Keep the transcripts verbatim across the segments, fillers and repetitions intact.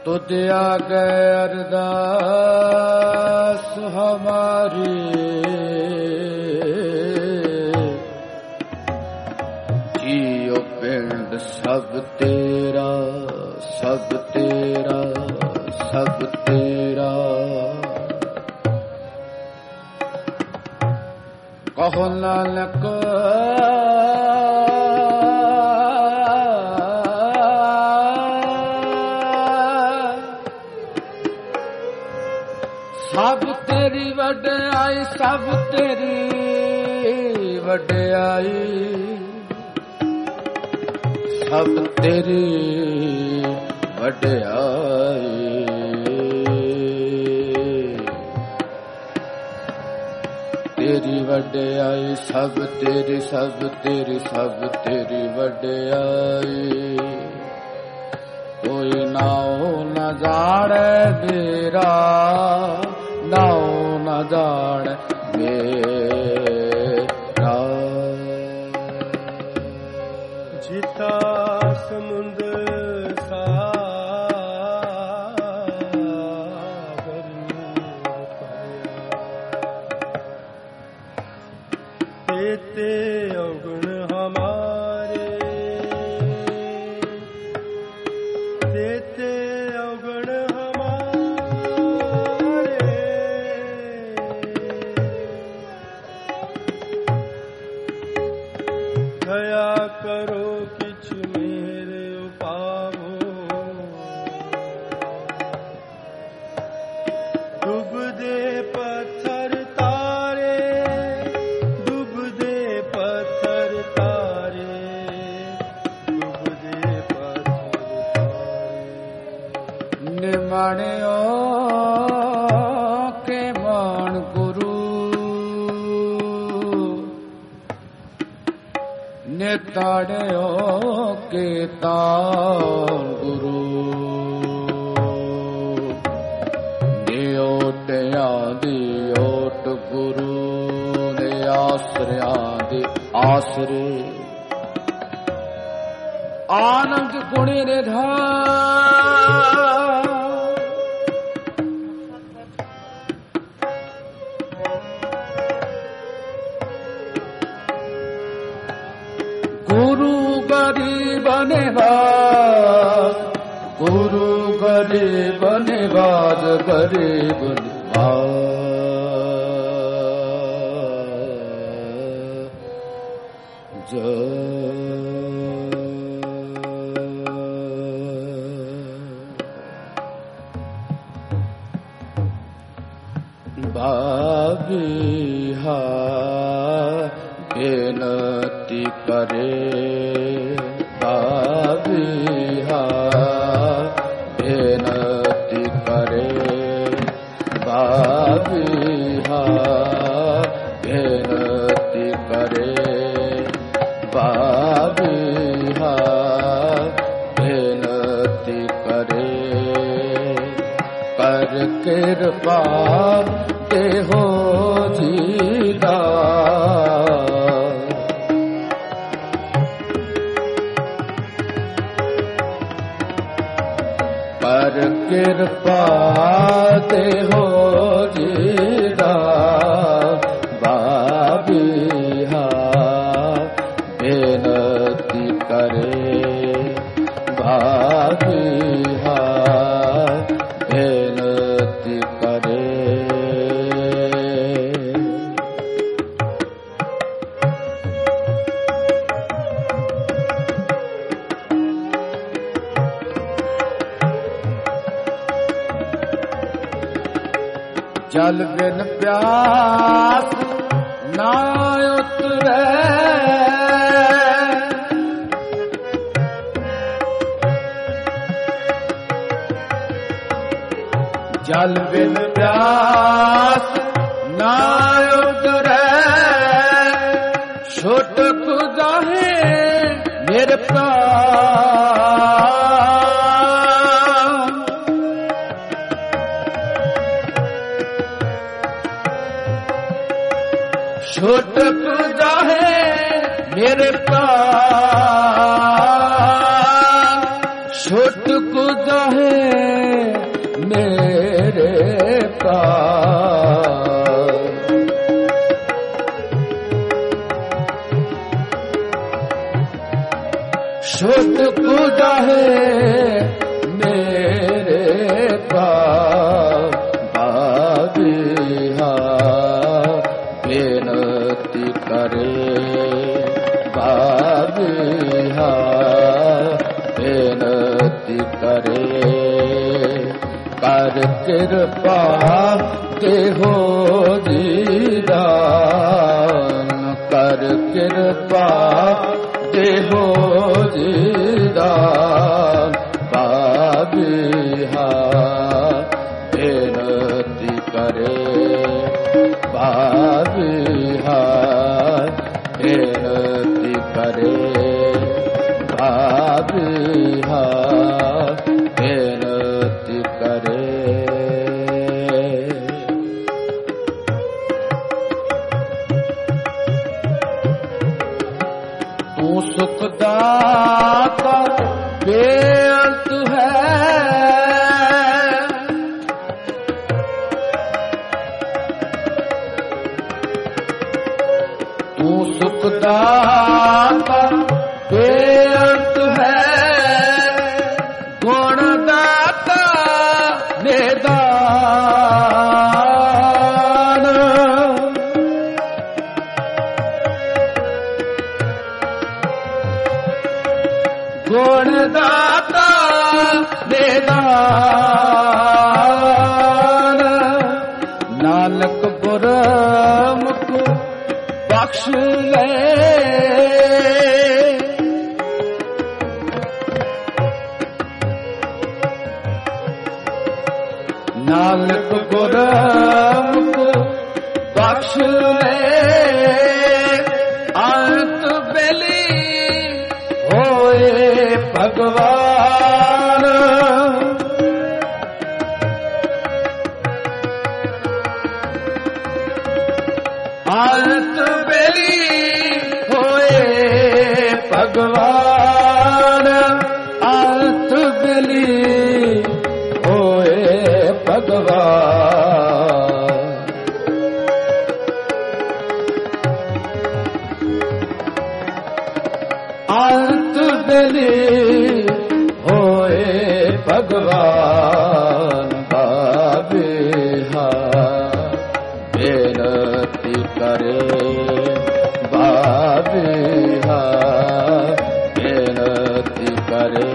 तुझ आगे अरदास हमारी, जियो पिंड सब तेरा, सब तेरा, सब तेरा। कहो नानक सब तेरी वड्याई, सब तेरी वड्याई, सब तेरी वड्याई। तेरी वड्याई सब तेरी, सब तेरी, सब तेरी वड्याई। कोई नाओ न जाने मेरा, नाओ न जाने मेरा। जिता समुद्र तेते अवगुण हमारे, तेते अवगुण हमारे। दया करो किछ मेरे उपावो, डूब दे पत्थर तारे, निमाणियो के मान गुरु, निताड़ियो के तान गुरु। नियोटया दियोट गुरु, ने आश्रया दे आसरे। आनंद गुणी निधान, गुरु गरीब निवाज, गुरु गरीब निवाज, गरीब निवाज। बाबिहा बेनती करे, बाबिहा बेनती करे, बाबिहा बेनती करे, बाबिहा बेनती करे। कर कृपा देहो जीदा, कर कृपा देहो जीदा। बाबिहा बेनती करे, बाबिहा बेनती करे। जल बिन प्यास ना उतरे, जल बिन प्यास ना उतरे। छुटक जाहे मेरे प्राण, छुटक जाहे मेरे प्राण, छुटक जाहे ਛੁਟ ਕੂ ਜਾਹੇ ਮੇਰੇ ਪਾਸ ਬਾਦਿਹਾ ਬੇਨਤੀ ਕਰੇ ਬਾਦਿਹਾ ਬੇਨਤੀ ਕਰੇ ਕਰ ਕਿਰਪਾ ਦੇਹੋ ਦੀਦਾਨ ਕਰ ਕਿਰਪਾ ਦੇਹੋ ਦੀਦਾਨ ਬਾਦਿਹਾ ਬੇਨਤੀ ਕਰੇ ਬਾਦਿਹਾ ਬੇਨਤੀ ਕਰੇ ਬਾਦਿਹਾ ਬੇਨਤੀ ਕਰੇ। ਤੂੰ ਸੁਖ ਦਾਤਾ ਬੇਅੰਤ ਹੈ ਤੂੰ ਸੁਖ ਦਾਤਾ ਬੇਅੰਤ ਹੈ ਗੁਣ ਦਾਤਾ ਨਿਦਾਨ ਗੁਣ ਦਾਤਾ ਨਿਦਾਨ ਨਾਨਕ ਗੁਰਮੁਖ ਬਖਸ਼ ਲੈ ਨਾਨਕ ਗੁਰਮੁਖ ਬਖਸ਼ ਲੈ ਅੰਤ ਵੇਲੇ ਹੋਏ ਭਗਵਾਨ ਅੰਤ ਵੇਲੇ ਹੋਏ ਭਗਵਾਨ ਅੰਤ ਵੇਲੇ ਹੋਏ ਭਗਵਾਨ ਅੰਤ ਵੇਲੇ ਹੋਏ ਭਗਵਾਨ ਬਾਬਿਹਾ ਬੇਨਤੀ ਕਰੇ ਬਾਬਿਹਾ ਬੇਨਤੀ ਕਰੇ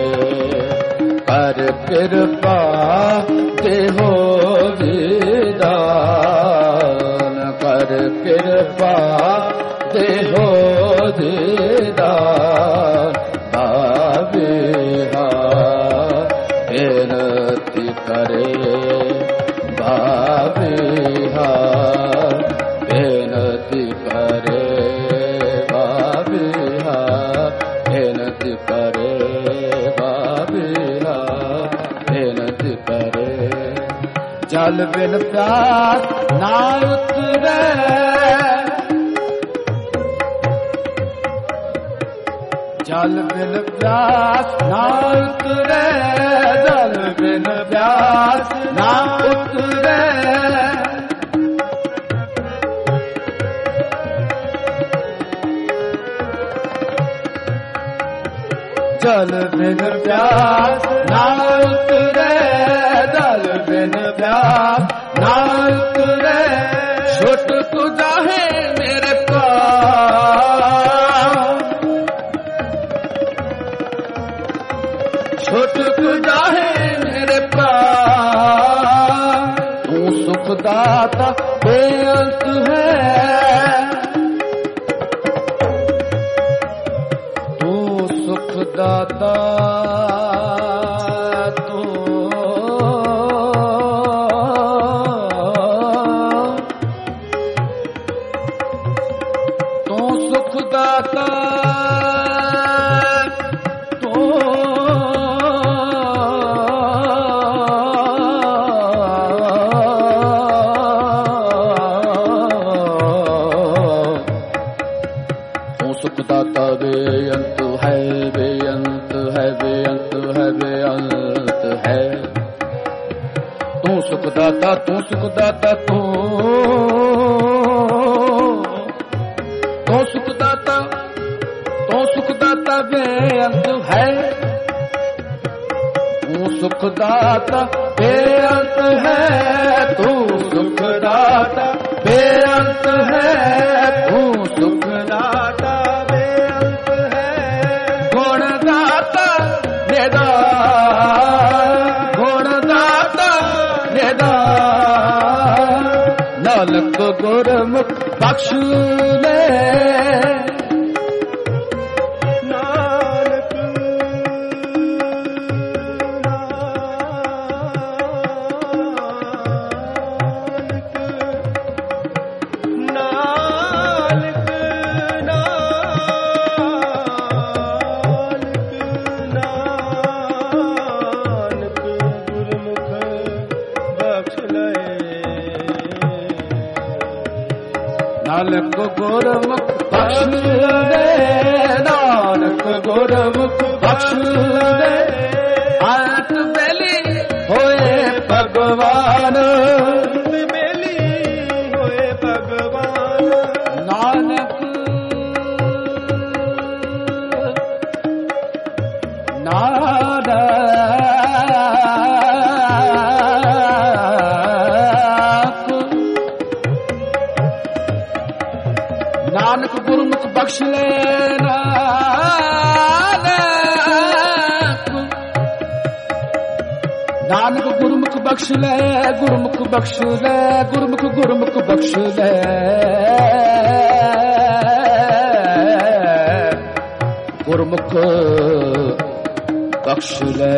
ਕਰ ਕਿਰਪਾ ਦੇਹੋ ਦੀਦਾਨ ਕਰ ਕਿਰਪਾ ਦੇਹੋ ਦੀਦਾਨ ਬਾਬਿਹਾ ਬੇਨਤੀ ਕਰੇ ਬਾਬਿਹਾ ਬੇਨਤੀ ਕਰੇ ਬਾਬਿਹਾ ਬੇਨਤੀ ਕਰੇ ਬਾਬਿਹਾ ਬੇਨਤੀ ਕਰੇ ਜਲ ਬਿਨ ਪਿਆਸ ਨਾ ਉਤਰੈ ਜਲ ਬਿਨ ਪਿਆਸ ਨਾ ਉਤਰੈ ਜਲ ਬਿਨ ਪਿਆਸ ਨਾ ਉਤਰੈ ਜਲ ਬਿਨ ਪਿਆਸ ਨਾ ਉਤਰੈ ਜਲ ਬਿਨ ਪਿਆਸ ਨਾ ਉਤਰੈ ਛੁਟ ਤੂ ਜਾਹੇ ਮੇਰੇ ਪਾਸ ਛੁਟ ਤੂ ਜਾਹੇ ਮੇਰੇ ਪਾਸ ਤੂੰ ਸੁਖ ਦਾਤਾ ਬੇਅੰਤ ਹੈ ਦਾਤਾ ਤੂੰ ਤੂੰ ਸੁਖ ਦਾਤਾ ਤੂੰ ਤੂੰ ਸੁਖ ਦਾਤਾ ਬੇਅੰਤ ਹੈ ਬੇਅੰਤ ਹੈ ਬੇਅੰਤ ਹੈ ਬੇਅੰਤ ਹੈ ਤੂੰ ਸੁਖ ਦਾਤਾ ਤੂੰ ਸੁਖ ਦਾਤਾ ਤੂੰ ਤੂੰ ਸੁਖ ਦਾਤਾ ਤੂੰ ਸੁਖ ਦਾਤਾ दाता बेअंत है, तू सुख दाता बेअंत है, तू सुख दाता बेअंत है, तू सुख दाता बेअंत है। गुण दाता निदान, गुण दाता निदान, नानक गुरमुख बख्श ले, नानक गुरमुख बख्श दे, नानक गुरमुख बख्श दे। अंत बेली होए भगवान, बेली होए भगवान, नानक नानक नानक गुरमुख बख्श ले, नानक गुरमुख बख्श ले, गुरमुख बख्श ले, गुरमुख गुरमुख बख्श ले, गुरमुख बख्श ले।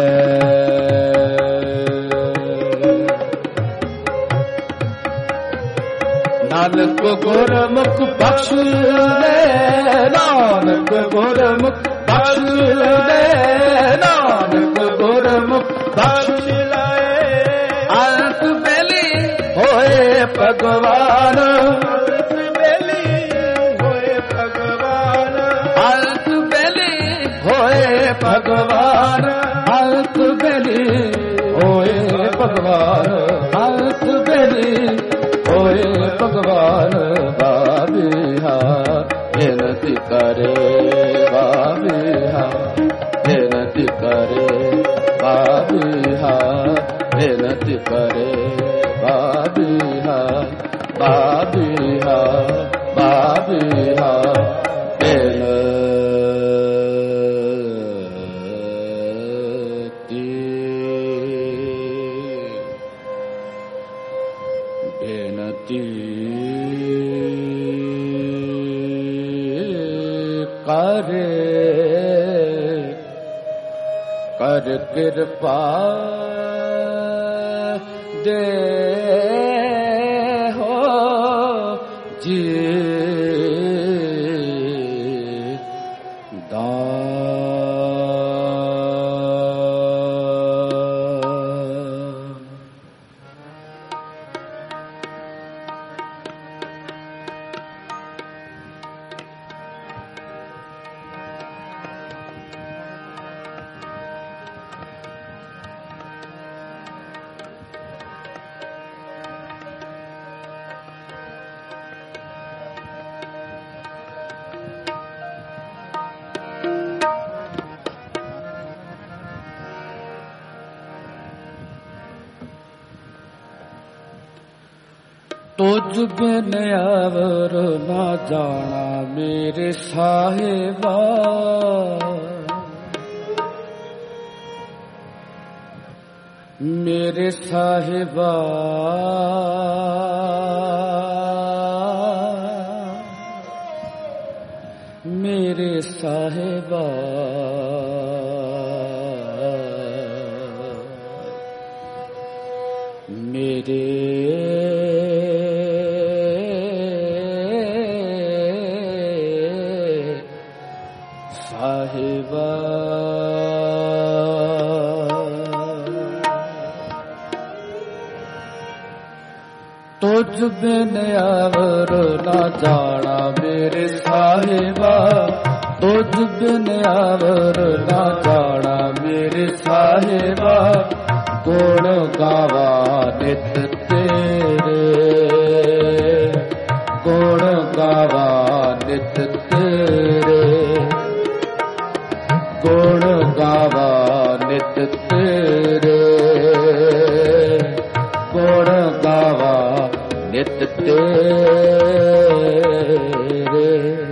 नानक गुरमुख बख्श ले, नानक गुरमुख बख्श ले, नानक गुरमुख बख्श ले। अंत बेली होए भगवान, अंत बेली होए भगवान, अंत बेली होए भगवान, अंत बेली होए भगवान, अंत बेली होए भगवान। बाबिहा बेनती करे, बाबिहा बेनती करे, बाबिहा बेनती करे, बाबिहा बाबिहा बाबिहा बेनती। बेनती करे कर कृपा दे हो जी दान। तुझ बिन अवर न जाना मेरे साहिबा, मेरे साहिबा मेरे साहिबा मेरे साहिबा। तुझ बिन अवर न जाना मेरे साहिबा, तुझ बिन अवर न जाना मेरे साहिबा। गुण गावा नित तेरे, गुण गावा नित तेरे। ਗੁਣ ਗਾਵਾ ਨਿਤ ਤੇਰੇ, ਗੁਣ ਗਾਵਾ ਨਿਤ ਤੇਰੇ,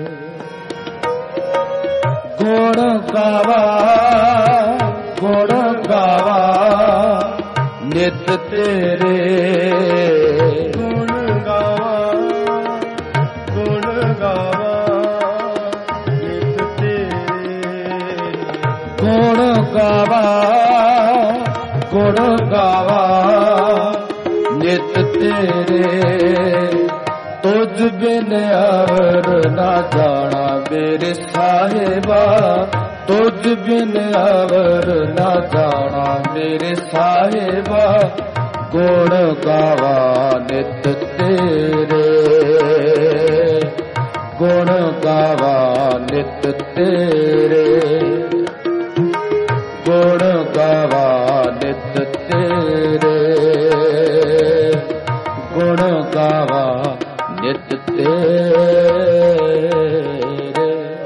ਗੁਣ ਗਾਵਾ ਗੁਣ ਗਾਵਾ ਨਿਤ ਤੇਰੇ, ਗੁਣ ਗਾਵਾ ਗੁਣ ਗਾਵਾ ਨਿਤ ਤੇਰੇ, ਗੁਣ ਗਾਵਾ ਗੁਣ ਗਾਵਾ ਨਿਤ ਤੇਰੇ, ਤੁਝ ਬਿਨ ਅਵਰ ਨਾ ਜਾਣਾ ਮੇਰੇ ਸਾਹਿਬਾ, ਤੁਝ ਬਿਨ ਅਵਰ ਨਾ ਜਾਣਾ ਮੇਰੇ ਸਾਹਿਬਾ, ਗੁਣ ਗਾਵਾ ਨਿਤ ਤੇਰੇ, ਗੁਣ ਗਾਵਾ ਨਿਤ ਤੇਰੇ, ਗੁਣ ਗਾਵਾ ਨਿਤ ਤੇਰੇ, ਗੁਣ ਗਾਵਾ ਨਿਤ ਤੇਰੇ।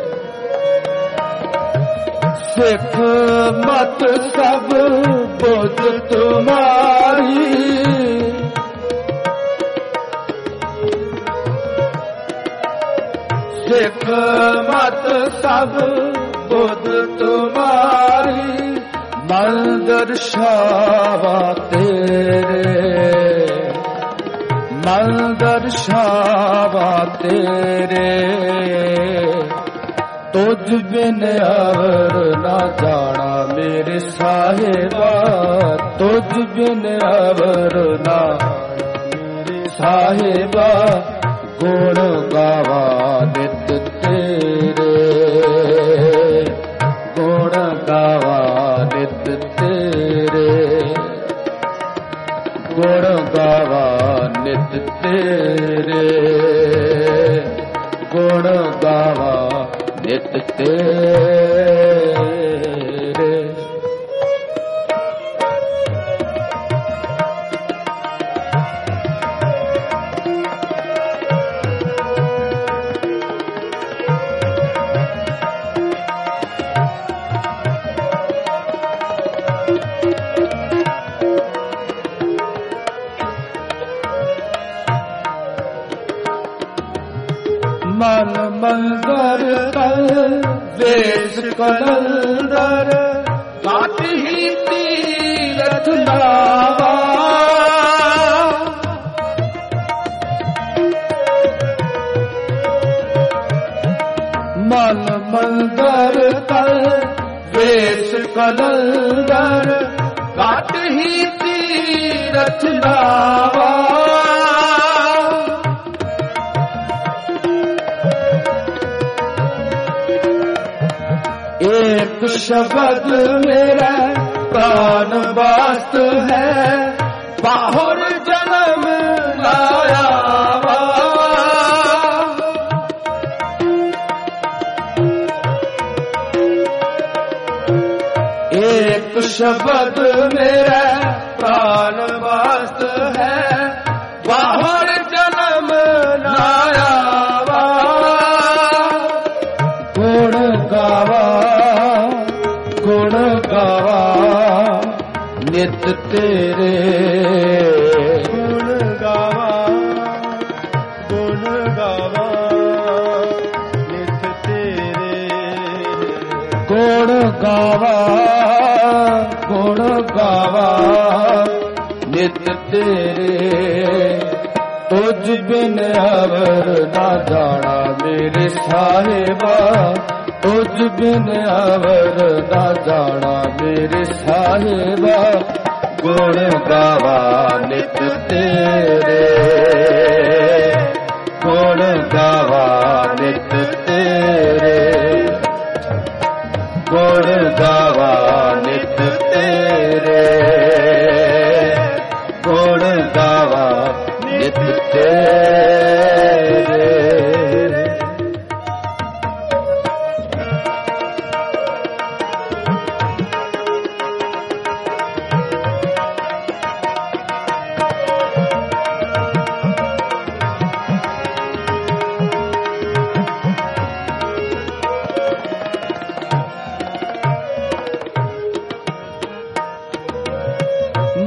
ਸਿੱਖ ਮਤ ਸਭ ਬੁੱਧ ਤੁਮਾਰੀ, ਸਿੱਖ ਮਤ ਸਭ ਬੁੱਧ ਤੁਮਾਰੀ, ਮਨ ਦਰਸ਼ਾਵਾ ਤੇਰੇ, ਮਨ ਦਰਸ਼ਾਵਾ ਤੇਰੇ, ਤੁਝ ਬਿਨ ਅਵਰ ਨਾ ਜਾਣਾ ਮੇਰੇ ਸਾਹਿਬਾ, ਤੁਝ ਬਿਨ ਅਵਰ ਨਾ ਮੇਰੇ ਸਾਹਿਬਾ, ਗੁਣ ਗਾਵਾ ਨਿਤ ਤੇਰੇ, ਗੁਣ ਗਾਵਾ ਨਿਤ ਤੇਰੇ, ਗੁਣ ਗਾਵਾ ਨਿਤ ਤੇਰੇ, ਗੁਣ ਗਾਵਾ ਨਿਤ ਤੇਰੇ। ਮਨ ਮੰਦਰ ਤਲ ਵੇਸ ਕਲੰਦਰ, ਘਾਟ ਹੀ ਤੀਰਥ ਨਾਵਾ, ਮਨ ਮੰਦਰ ਤਲ ਵੇਸ ਕਲੰਦਰ, ਘਾਟ ਹੀ ਤੀਰਥ ਨਾਵਾ, एक शब्द मेरा प्राण वास्त है, बाहुर जन्म लाया वा, एक शब्द मेरा प्राण वास्त है, बाहुर जन्म लाया वा, गुण गावा गुण गावा नित तेरे, ਗੁਣ ਗਾਵਾ ਗੁਣ ਗਾਵਾ ਨਿਤ ਤੇਰੇ, ਗੁਣ ਗਾਵਾ ਗੁਣ ਗਾਵਾ ਨਿਤ ਤੇਰੇ, ਤੁਝ ਬਿਨ ਅਵਰ ਨਾ ਜਾਣਾ ਮੇਰੇ ਸਾਹਿਬਾ, ਤੁਝ ਬਿਨ ਅਵਰ ਨਾ ਜਾਣਾ ਮੇਰੇ ਸਾਹਿਬਾ, ਗੁਣ ਗਾਵਾ ਨਿਤ ਤੇਰੇ, ਗੁਣ ਗਾਵਾ ਨਿਤ ਤੇਰੇ, ਗੁਣ ਗਾਵਾ ਨਿਤ ਤੇਰੇ, ਗੁਣ ਗਾਵਾ ਨਿਤ ਤੇਰੇ।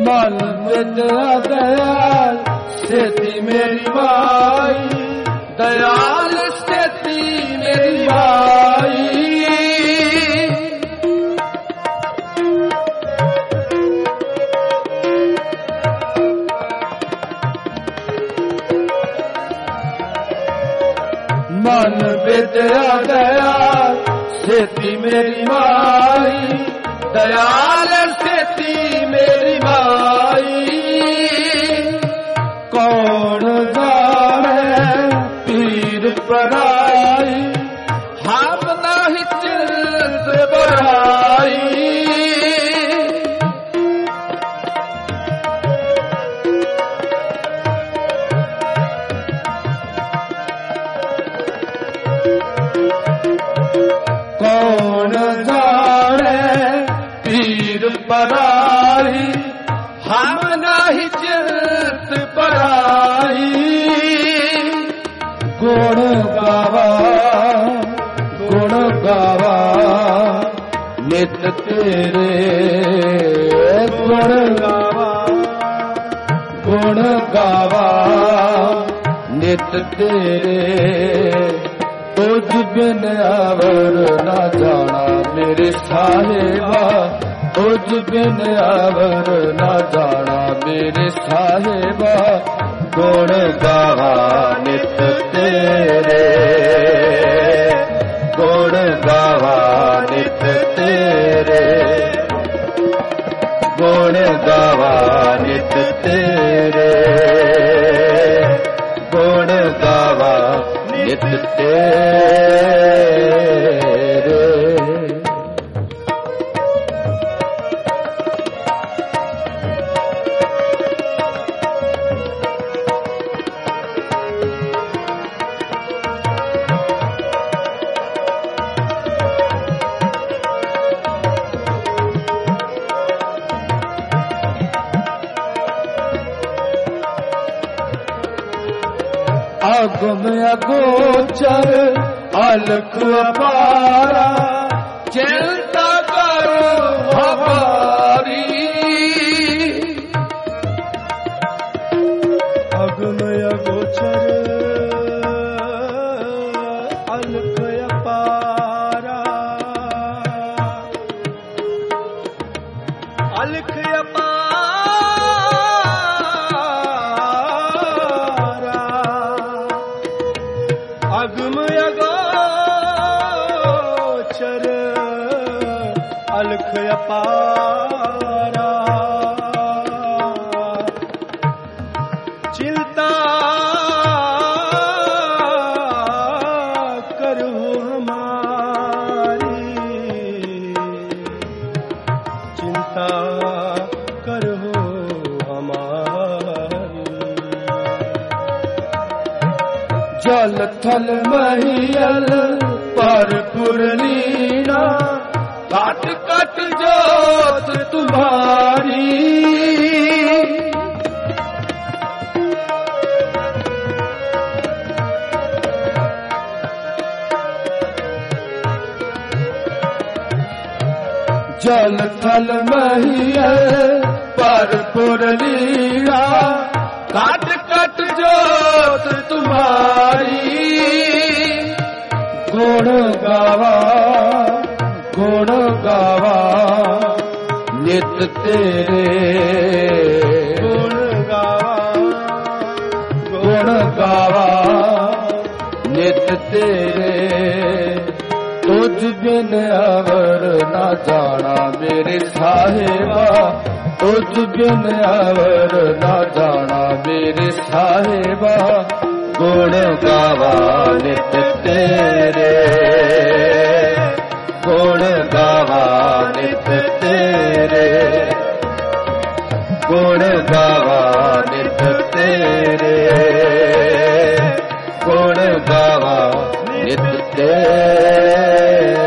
ਮਨ ਵਿਦਿਆ ਦਇਆਲ ਸੇਤੀ ਮੇਰੀ ਮਾਈ, ਦਇਆਲ ਸੇਤੀ ਮੇਰੀ ਮਾਈ। ਮਨ ਵਿਦਿਆ ਦਇਆਲ ਸੇਤੀ ਮੇਰੀ ਮਾਈ, ਦਇਆਲ ਸੇਤੀ ਮੇਰੀ ਮਾਈ। ਕੌਣ ਜਾਣੇ ਪੀਰ ਪਰਾਈ, ਹਮ ਨਾਹੀ ਚਿੰਤ ਬਰਾਈ। ਕੌਣ ਜਾਣੇ ਪੀਰ ਪਰਾਈ, ਹਮ ਨਾਹੀ ਚਿੰਤ ਪਰਾਈ। ਗੁਣ ਗਾਵਾ ਗੁਣ ਗਾਵਾ ਨਿਤ ਤੇਰੇ, ਗੁਣ ਗਾਵਾ ਗੁਣ ਗਾਵਾ ਨਿਤ ਤੇਰੇ। ਤੁਝ ਬਿਨ ਅਵਰ ਨਾ ਜਾਣਾ ਮੇਰੇ ਸਾਹਿਬਾ, ਤੁਝ ਬਿਨ ਅਵਰ ਨਾ ਜਾਣਾ ਮੇਰੇ ਸਾਹਿਬਾ। ਗੁਣ ਗਾਵਾ ਨਿਤ ਤੇਰੇ, ਗੁਣ ਗਾਵਾ ਨਿਤ ਤੇਰੇ, ਗੁਣ ਗਾਵਾ ਨਿਤ ਤੇਰੇ, ਗੁਣ ਗਾਵਾ ਨਿਤ ਤੇਰੇ। ਅਗਮ ਅਗੋਚਰ ਅਲਖ ਅਪਾਰਾ, ਚਿੰਤਾ ਕਰੋ ਹਮਾਰੀ। ਅਗਮ ਅਗੋਚਰ ਅਲਖ ਅਪਾਰਾ, ਅਲਖ ਅਪਾਰਾ। ਅਗਮ ਅਗੋਚਰ ਅਲਖ ਅਪਾਰਾ, ਚਿੰਤਾ ਕਰੋ ਹਮਾਰੀ, ਚਿੰਤਾ ਕਰੋ ਹਮਾਰੀ। ਜਲ ਥਲ ਮਹੀਲ ਪਰ ਪੁਰਨੀਨਾ, ਘਟ ਘਟ ਜੋਤ ਤੁਮਾਰੀ। ਜਲ ਥਲ ਮਹੀਲ ਪਰ ਪੁਰਨੀਨਾ, ਘਟ ਘਟ ਜੋਤ ਤੁਮਾਰੀ। ਗੁਣ ਗਾਵਾ ਗੁਣ ਗਾਵਾ ਨਿਤ ਤੇਰੇ, ਗੁਣ ਗਾਵਾ ਗੁਣ ਗਾਵਾ ਨਿਤ ਤੇਰੇ। ਤੁਝ ਬਿਨ ਅਵਰ ਨਾ ਜਾਣਾ ਮੇਰੇ ਸਾਹਿਬਾ, ਤੁਝ ਬਿਨ ਅਵਰ ਨਾ ਜਾਣਾ ਮੇਰੇ ਸਾਹਿਬਾ। ਗੁਣ ਗਾਵਾ ਨਿਤ ਤੇਰੇ, ਗੁਣ ਗਾਵਾ ਨਿਤ ਤੇਰੇ, ਗੁਣ ਗਾਵਾ ਨਿਤ ਤੇਰੇ, ਗੁਣ ਗਾਵਾ ਨਿਤ ਤੇਰੇ।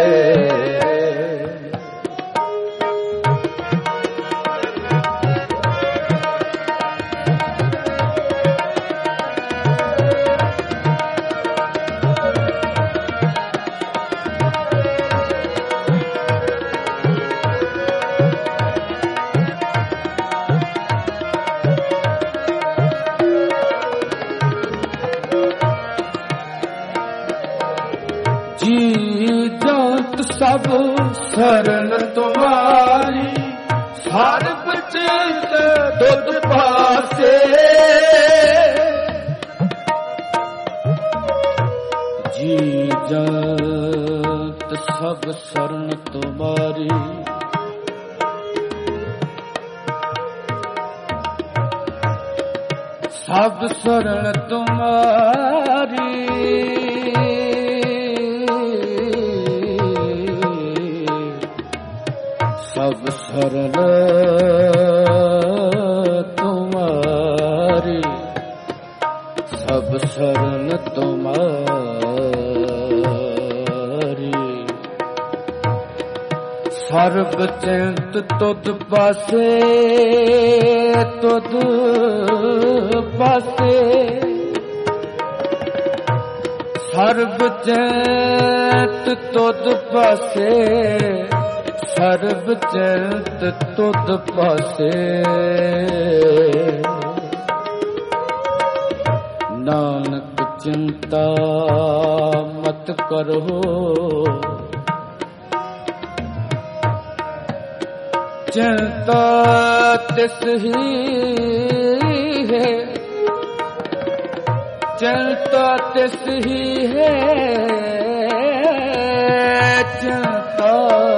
शरण तुम्हारी सर्ब चित तुझ पासे जी जत सब शरण तुम्हारी सब शरण तुम्हारी सब शरण तुम्हारी सब शरण तुम्हारी सर्ब चिंत तुध पासे तुध पासे सर्ब चिंत तुध पासे सर्ब चिंत तुध पासे नानक चिंता मत करो चिंता तिस ही है चिंता तिस ही है चिंता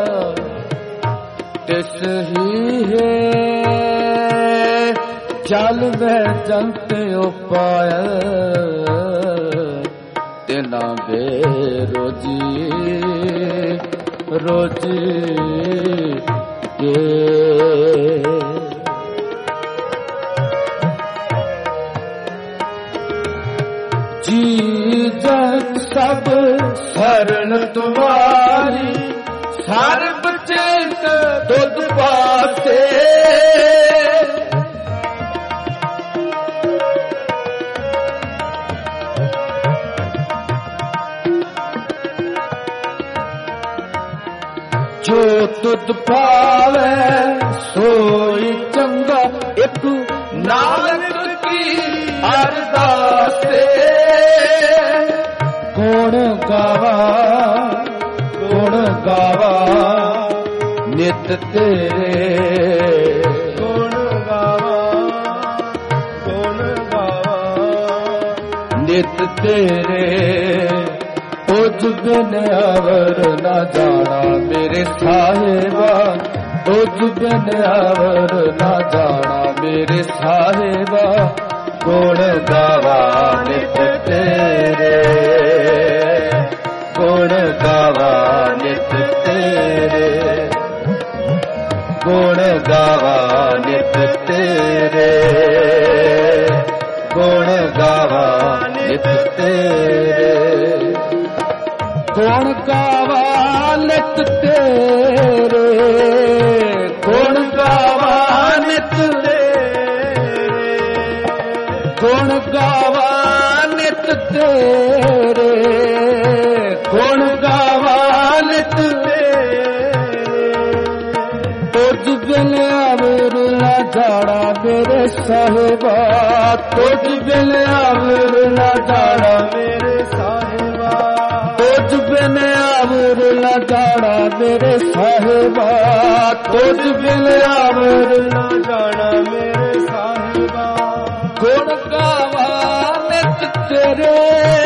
तिस ही है चल मैं जंत उपाय तिना बे रोजी रोजी जी जग सब शरण तुम्हारी सर्ब चित तुझ पासे जो तुध पावे सोई चंगा एक नानक की अरदास गुण गावा गुण गावा नित तेरे गुण गावा गुण गावा नित तेरे तुझ बिन अवर न जाना मेरे साहिबा तुझ बिन अवर न जाना मेरे साहिबा गुण गावा नित तेरे गुण गावा नित तेरे गुण गावा नित तेरे गुण गावा नित तेरे गुण गावा नित तेरे गुण गावा नित तेरे गुण गावा नित तेरे गुण गावा नित तेरे तुझ बिन अवर न जाना मेरे साहिबा तुझ बिन अवर न जाना मेरे साहिबा तुझ बिन अवर न जाना मेरे साहिबा तुझ बिन अवर न जाना मेरे साहिबा गुण गावा नित तेरे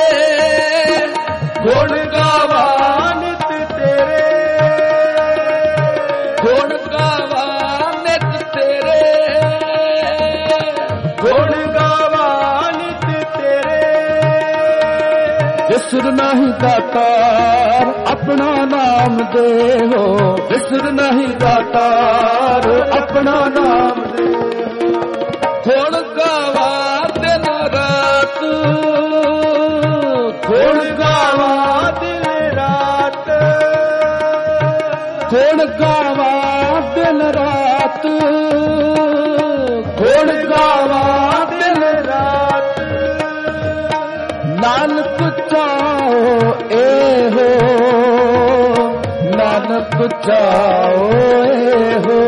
गुण गावा नित तेरे गुण गावा नित तेरे गुण गावा नित तेरे विसर नहीं दातार अपना नाम दे हो विसर नहीं दातार अपना नाम दे गुण गावा दिन रात गुण गावा दिन रात गुण गावा दिन रात गुण गावा दिन रात नानक चाओ ए हो नानक चाओ ए हो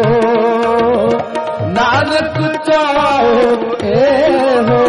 नानक चाओ ए हो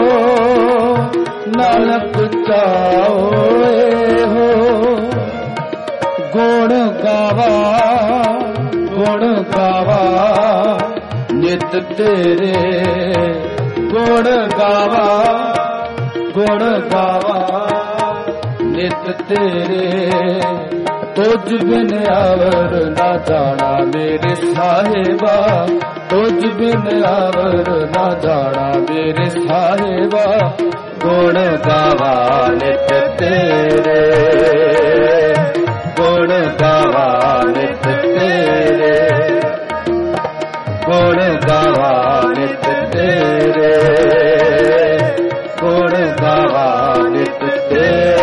नानक चाओ ए हो ਗੁਣ ਗਾਵਾ ਗੁਣ ਗਾਵਾ ਨਿਤ ਤੇਰੇ ਗੁਣ ਗਾਵਾ ਗੁਣ ਗਾਵਾ ਨਿਤ ਤੇਰੇ ਤੁਝ ਬਿਨ ਅਵਰ ਨਾ ਜਾਣਾ ਮੇਰੇ ਸਾਹਿਬਾ ਤੁਝ ਬਿਨ ਅਵਰ ਨਾ ਜਾਣਾ ਮੇਰੇ ਸਾਹਿਬਾ ਗੁਣ ਗਾਵਾ ਨਿਤ ਤੇਰੇ ਗੁਣ ਗਾਵਾ ਨਿਤ ਤੇਰੇ ਗੁਣ ਗਾਵਾ ਨਿਤ ਤੇਰੇ ਗੁਣ ਗਾਵਾ ਨਿਤ ਤੇਰੇ।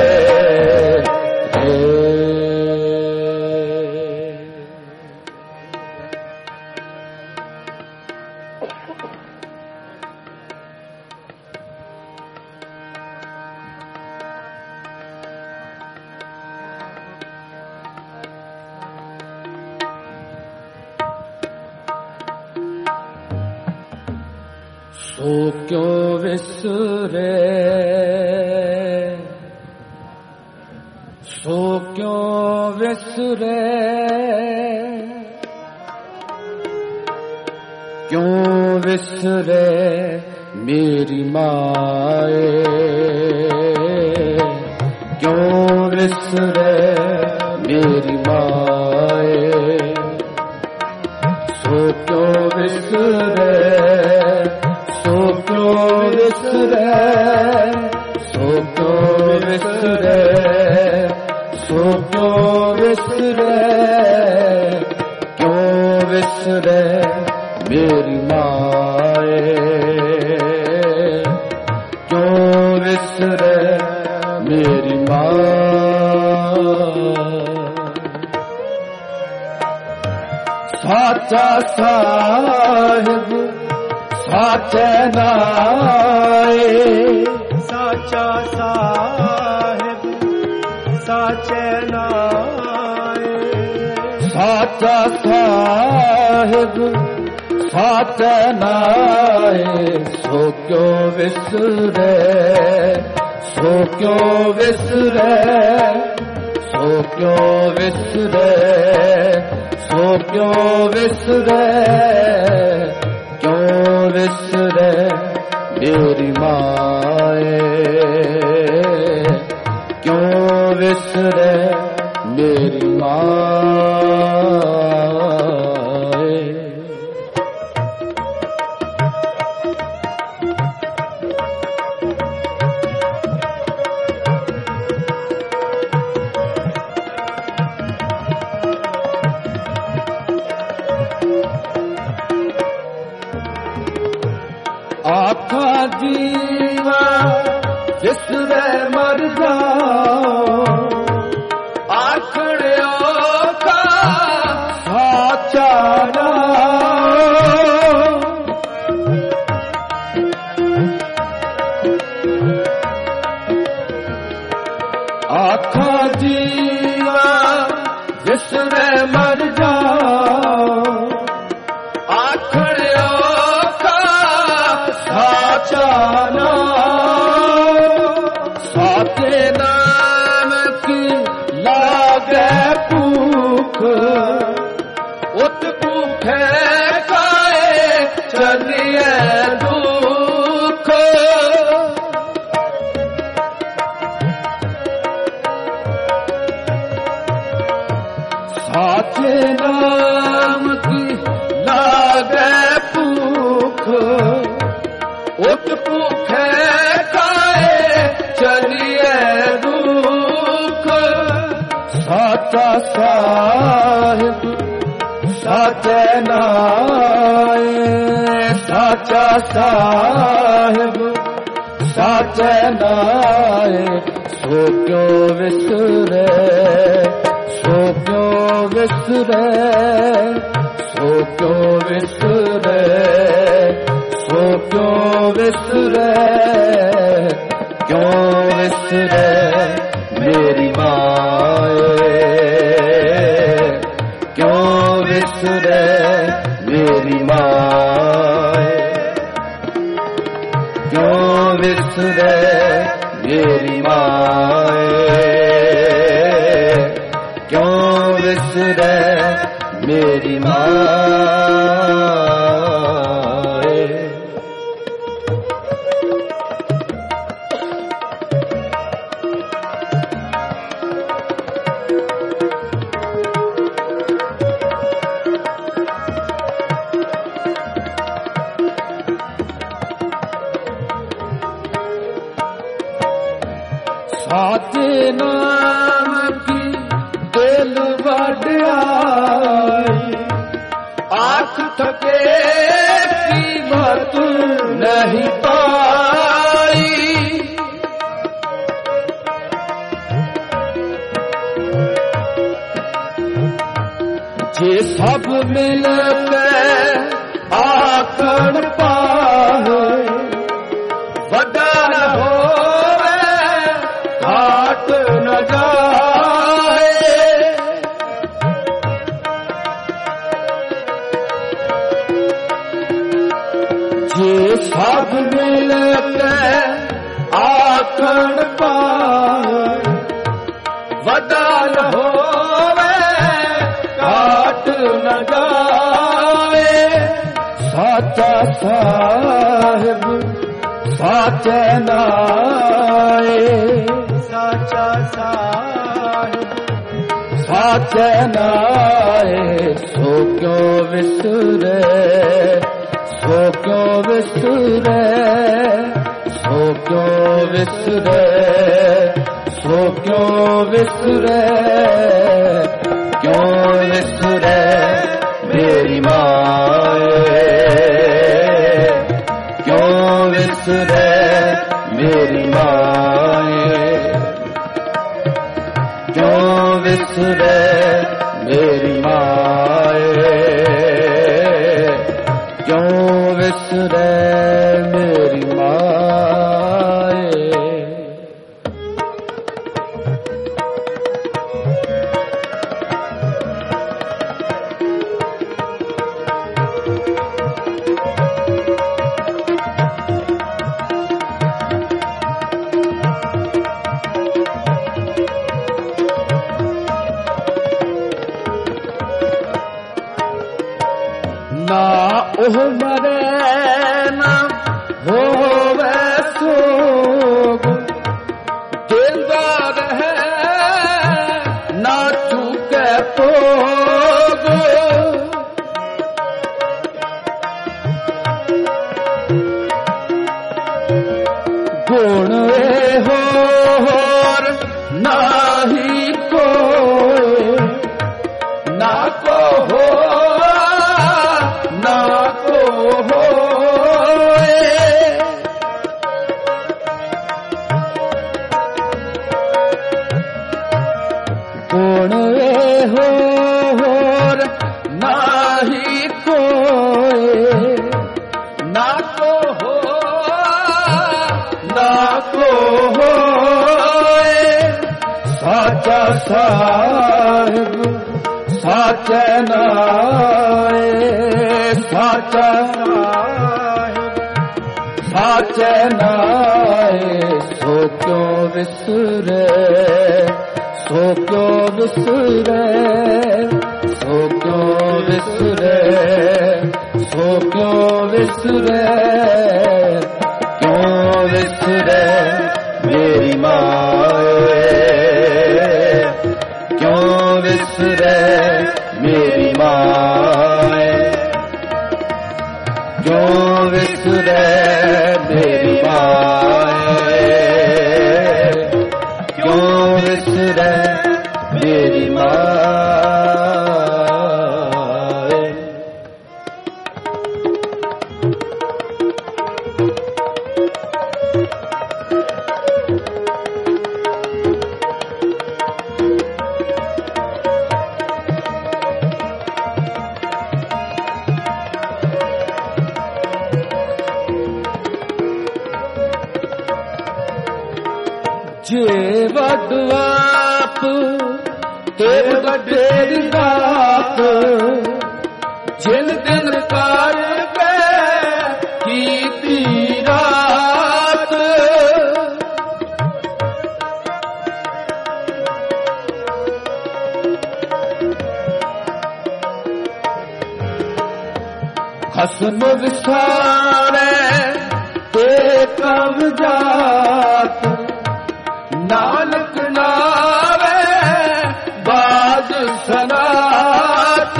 ਸੋ ਕਿਉ ਵਿਸਰੇ ਸੋ ਕਿਉ ਵਿਸਰੇ ਕਿਉ ਵਿਸਰੇ ਮੇਰੀ ਮਾਏ ਕਿਉ ਵਿਸਰੇ ਮੇਰੀ ਮਾਏ ਸੋ ਕਿਉ ਵਿਸਰੇ ਸੋ ਕਿਉ ਵਿਸਰੇ ਸੋ ਕਿਉ ਵਿਸਰੇ ਸੋ ਕਿਉ ਵਿਸਰੇ ਕਿਉ ਵਿਸਰੇ ਮੇਰੀ ਮਾਏ ਕਿਉ ਵਿਸਰੇ ਮੇਰੀ ਮਾਂ ਸਾਚਾ ਸਾਹਿਬ ਸਾਚੇ ਨਾਏ ਸਾਚਾ ਸਾਹਿਬ ਸਾਚੇ ਨਾਏ ਸਾਚਾ ਸਾਹਿਬ ਸਾਚੇ ਨਾਏ ਸੋ ਕਿਉ ਵਿਸਰੇ ਸੋ ਕਿਉ ਵਿਸਰੇ ਸੋ ਕਿਉ ਵਿਸਰੇ ਸੋ ਕਿਉ ਵਿਸਰੇ ਕਿਉ ਵਿਸਰੇ ਮੇਰੀ ਮਾਏ ਕਿਉ ਵਿਸਰੇ ਮੇਰੀ ਮਾਏ। ਆਖਾ ਜੀਵਾ ਜਿਸਦੇ ਮਰ ਜਾਓ ਆਖਣ ਔਖਾ ਸਾਚਾ ਨਾਮ ਆਖਾ ਜੀਵਾ ਜਿਸਦੇ ਮਰ ਜਾਓ ਆਖਣ ਸਾਚਾ ਨਾਮ ਸਾਚੇ ਨਾਮ ਕੀ ਲਾਗੇ ਭੂਖ ਉਤ ਭੂਖੇ ਕਾਏ ਚਲੀਏ ਦੁਖ ਸਾਚੇ ਨਾਮ ਕੀ ਲਾਗੇ ਭੂਖ ਉਤ ਭੂਖੇ ਕਾਏ ਚਲੀਏ ਦੁਖ ਸਾਚਾ ਸਾਹਿਬ ਸਾਚੇ ਨਾਏ ਸਾਚਾ ਸਾਹਿਬ ਸਾਚੇ ਨਾਏ ਸੋ ਕਿਉ ਵਿਸਰੇ ਸੋ ਕਿਉ ਵਿਸਰੇ ਸੋ ਕਿਉ ਵਿਸਰੇ ਸੋ ਕਿਉ ਵਿਸਰੇ ਕਿਉ ਵਿਸਰੇ ਮੇਰੀ ਮਾਏ ਕਿਉ ਵਿਸਰੇ ਮੇਰੀ ਮਾਏ ਕਿਉ ਵਿਸਰੇ ਮੇਰੀ ਮਾਏ ਕਿਉ मेरी माए। साचे नाम की दिल वड्याई, आँख थके कीमत नहीं पाई। जे सब मिल के आखण पाए, वड्डा न होवे घाट न जाए। जे सब मिल के आखण पाए, वड्डा न होवे घाट न जाए। साचा साहिब साचे नाए, साचा साहिब साचे नाए। सो क्यों विसरे, सो क्यों विसरे, सो क्यों विसरे, सो क्यों विसरे, क्यों विसरे मेरी माए। क्यों विसरे मेरी माए, क्यों विसरे मेरी माए, क्यों विसरे मेरी माए। ना ओह मरे ना होवे सोग, देंदा रहे ना चूके भोग। गुण होर नाही कोई, ना को हो ना को होए। गुण होर नाही कोई, ना को हो ना को होए। साचा साहिब साचे नाए, साचा साहिब साचे नाए। सो क्यों विसरे, सो क्यों विसरे, सो क्यों विसरे, सो क्यों विसरे, क्यों विसरे मेरी माए। क्यों विसरे मेरी माए, क्यों विसरे मेरी माए, क्यों विसरे मेरी माए। जे वडवाप ते वडेरी रात, जिन दिन कार के कीती रात। खसम विसारे ते कम जात, नानक नावे बाज सनात।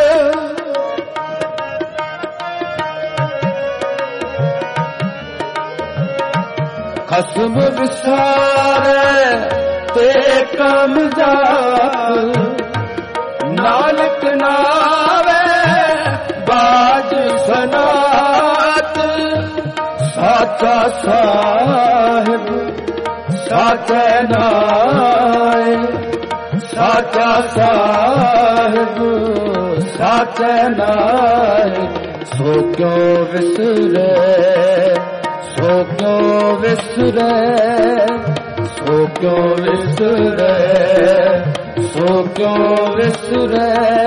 खसम विसारे ते कम जात, नानक नावे बाज सनात। साचा साहिब साचे नाए, साचा साहिब साचे नाए। सो क्यों विसरे, सो क्यों विसरे, सो क्यों विसरे, सो क्यों विसरे,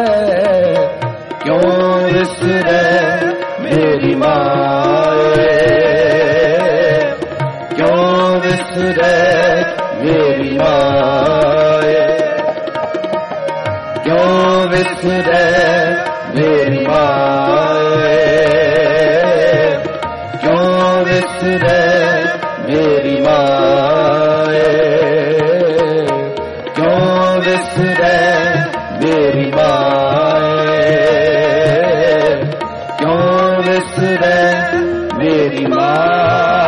क्यों विसरे मेरी माए, क्यों विसरे मेरी माए, क्यों विसरे मेरी माए, क्यों विसरे मेरी माए, क्यों विसरे मेरी माए, क्यों विसरे मेरी माए।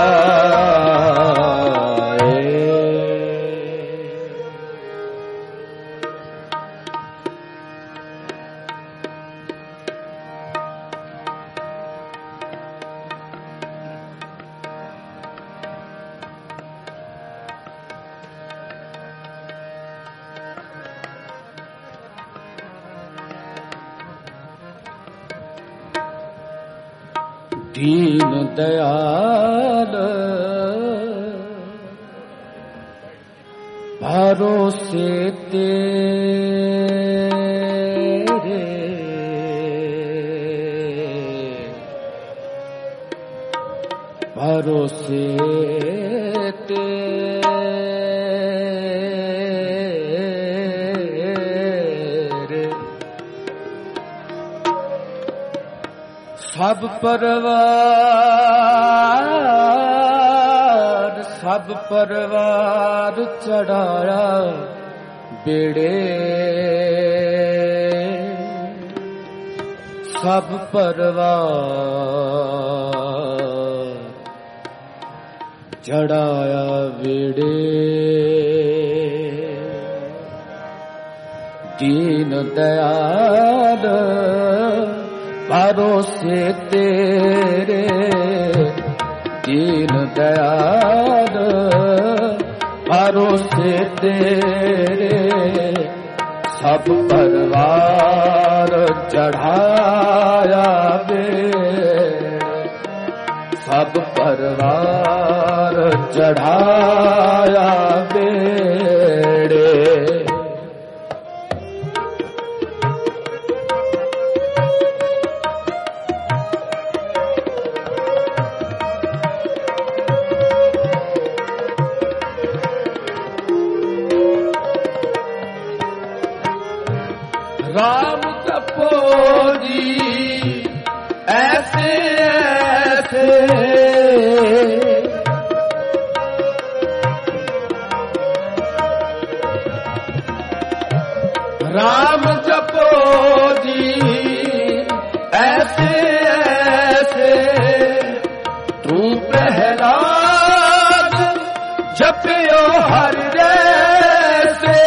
दीन दयाल भरोसे तेरे, भरोसे तेरे। सब परवार, सब परवार चढ़ाया बेड़े, सब परवार चढ़ाया बेड़े। दीन दयाल भरोसे तेरे, दीन दयाल भरोसे तेरे। सब परवार चढ़ाया बेड़े, सब परवार चढ़ाया बेड़े। राम जपो जी ऐसे ऐसे, राम जपो जी ऐसे ऐसे। तू प्रहलाद जपियो हर जैसे,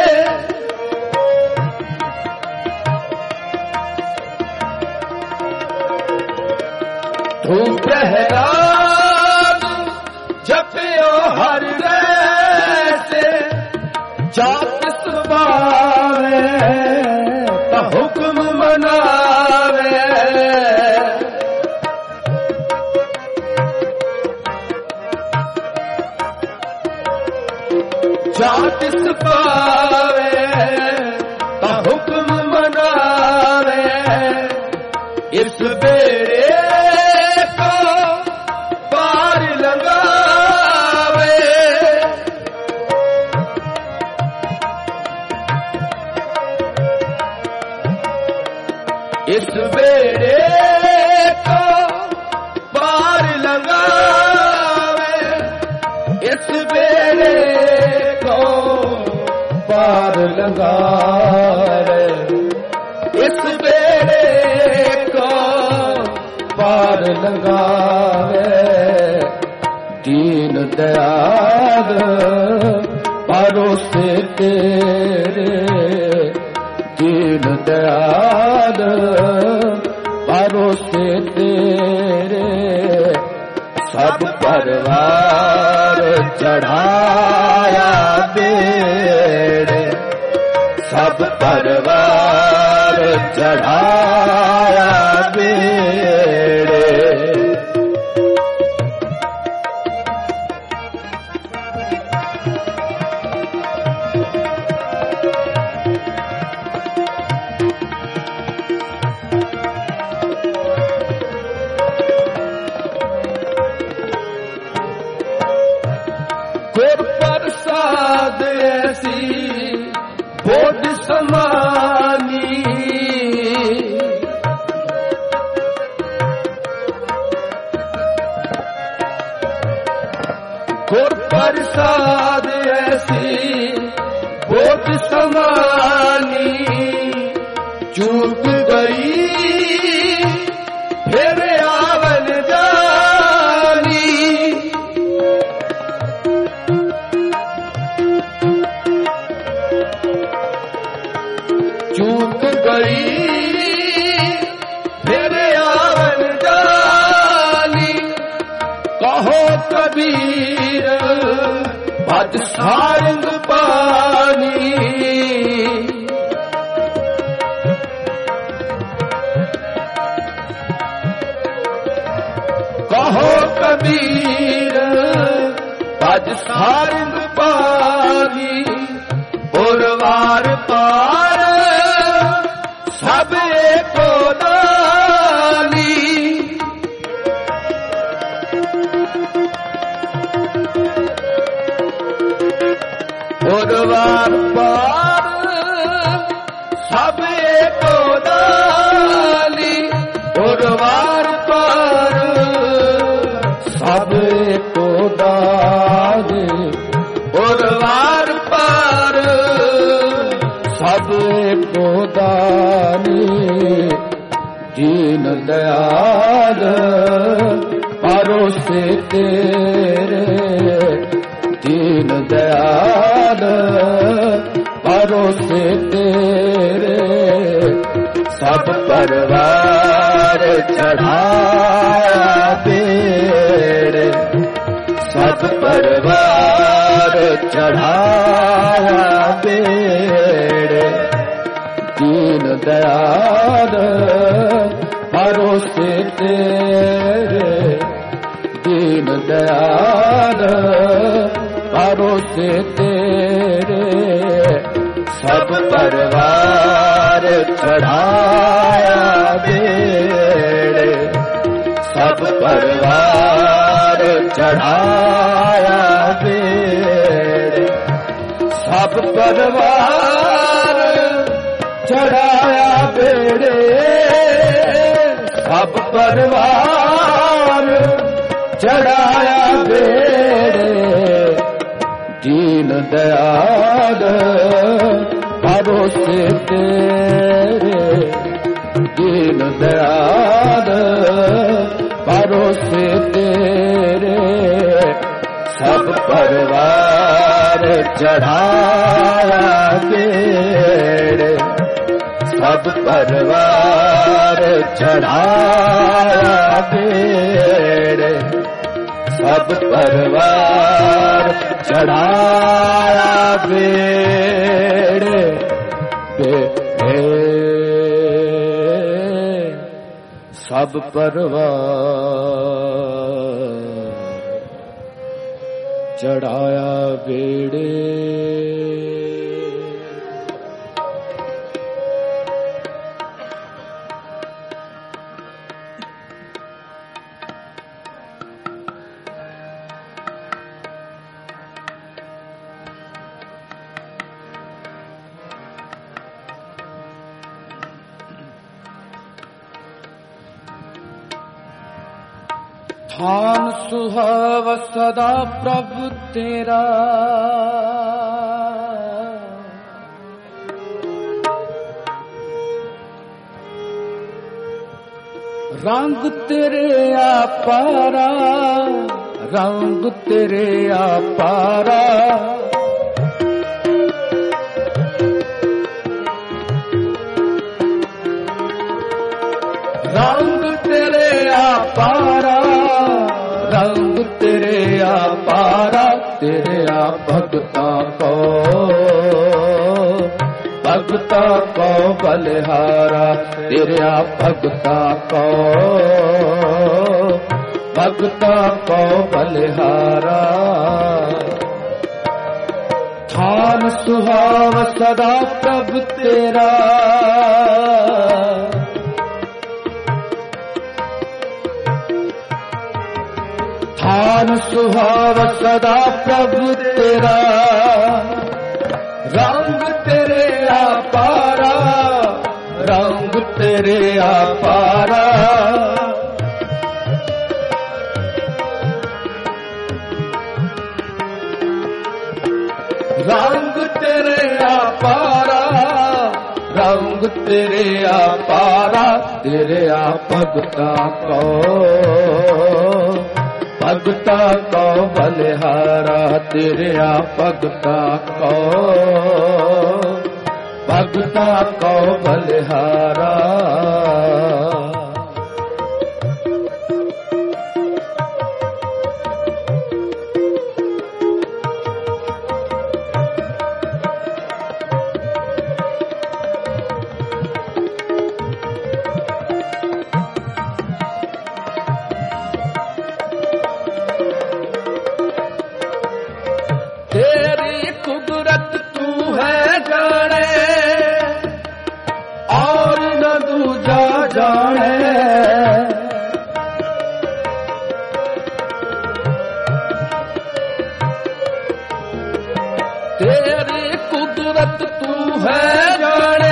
तू प्रहलाद जपियो हर जैसे। जात सुबावे ता हुक्म मनावे, जात सुबावे ता हुक्म मनावे। इस बेड़े इस बेड़े को पार लगावे, इस बेड़े को पार लगावे, इस बेड़े को पार लगावे। दीन दयाल भरोसे तेरे, दीन दयाल भरोसे तेरे, सब परवार चढ़ाया बेड़े, सब परवार चढ़ाया बेड़े। गुर प्रसाद ऐसी बोध समानी, गुर प्रसाद ऐसी बोध समानी, चूक गई फिर आवन जानी। चूक गई फिर आवन जानी, कहो कबीर भज सारंग पानी। कहो कबीर भज सारंग पानी, पुरवार पार सब एको दानी। पुरवार पार सब एको दानी, पुरवार पार सब एको दानी, पुरवार पार सब एको दानी। दीन दयाल भरोसे तेरे, दीन दयाल भरोसे तेरे, सब परवार चढ़ाया बेड़े, सब परवार चढ़ाया बेड़े। दीन दयाल भरोसे तेरे, दीन दयाल भरोसे तेरे, सब परवार चढ़ाया बेड़े, सब परवार चढ़ाया बेड़े, सब परवार चढ़ाया बेड़े, सब परवार चढ़ाया बेड़े। दीन दयाल भरोसे तेरे, दीन दयाल भरोसे तेरे, सब परवार चढ़ाया बेड़े, सब परवार चढ़ाया बेड़े, सब परवार चढ़ाया बेड़े। सब परवार चढ़ाया बेड़े। थान सुहाव सदा प्रभु तेरा, रंग तेरे अपारा, रंग तेरे अपारा, रंग तेरे अपारा, रंग तेरे अपारा, तेरे आ भगता को, भगता को बलिहारा, तेरे आ भगता को, भगता को बलिहारा। थान सुहाव सदा प्रभु तेरा, थान सुहाव सदा प्रभु तेरा, रंग तेरे अपारा, रंग तेरे अपारा, रंग तेरे अपारा, रंग तेरे अपारा, तेरे आ भगता को, भगता को बलिहारा, तेरे आ भगता को, भगता को बलिहारा। तेरी कुदरत तू है जाने, और न दूजा जाने, तेरी कुदरत तू है जाने,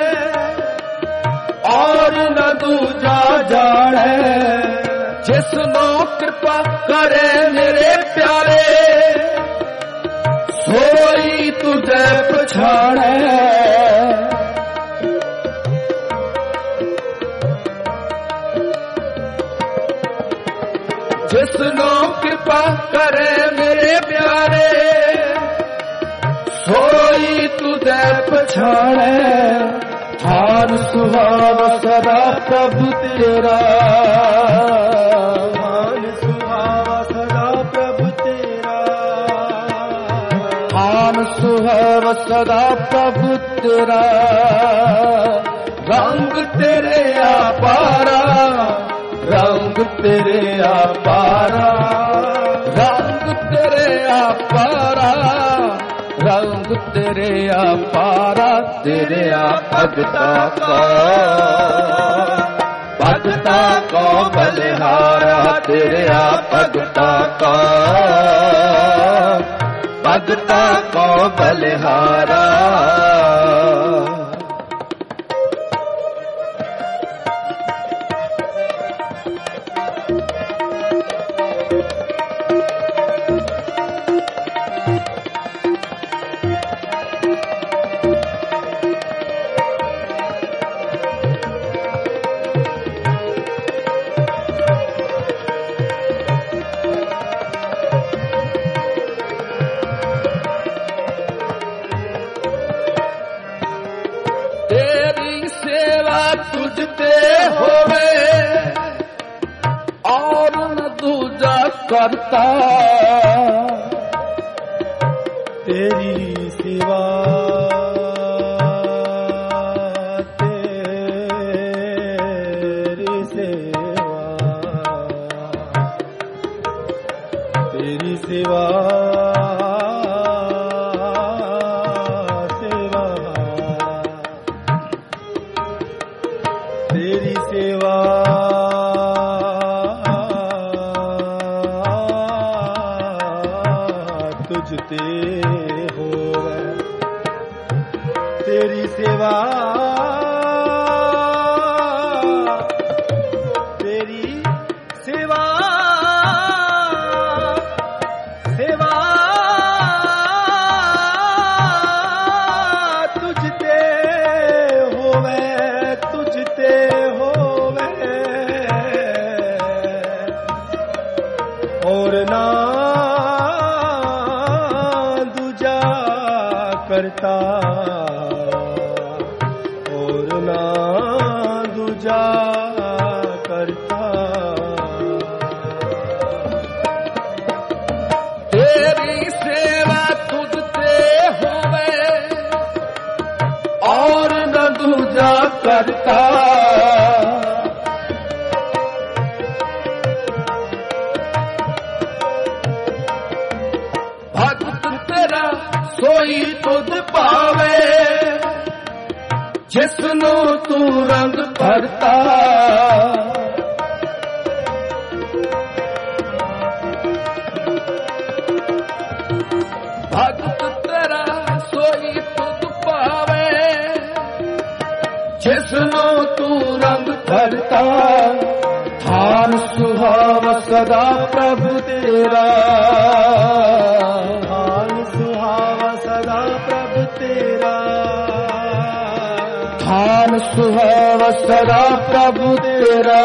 और न दूजा जाने, जिसनो कृपा करे मेरे प्यारे, सोई तुझे पछाड़े, जिसनो कृपा करे मेरे प्यारे, सोई तुझे पछाड़े। थान सुहाव सदा प्रभु तेरा, थान सुहाव सदा प्रभु तेरा, थान सुहाव सदा प्रभु तेरा, रंग तेरे अपारा, रंग तेरे अपारा, रंग तेरे अपारा, रंग तेरे अपारा, तेरे आ भगता को, भगता को बलिहारा, तेरे आ भगता को, भगता को बलिहारा। तेरी सेवा तुझते होवे, और न दूजा करता, तेरी सेवा, तेरी सेवा, तेरी सेवा, तेरी सेवा, तुझते होवे, तेरी सेवा, तेरी सेवा, होवे और ना दूजा करता और ना दूजा करता। तेरी सेवा तुझते होवे और न दूजा करता। भक्त तेरा सोई तुझ पावे जिसनु तू रंग भरता। भक्त तेरा सोई तुझ पावे जिसनु तू रंग भरता। थान सुहाव सदा प्रभु तेरा थान सुहाव सदा प्रभु तेरा थान सुहाव सदा प्रभु तेरा।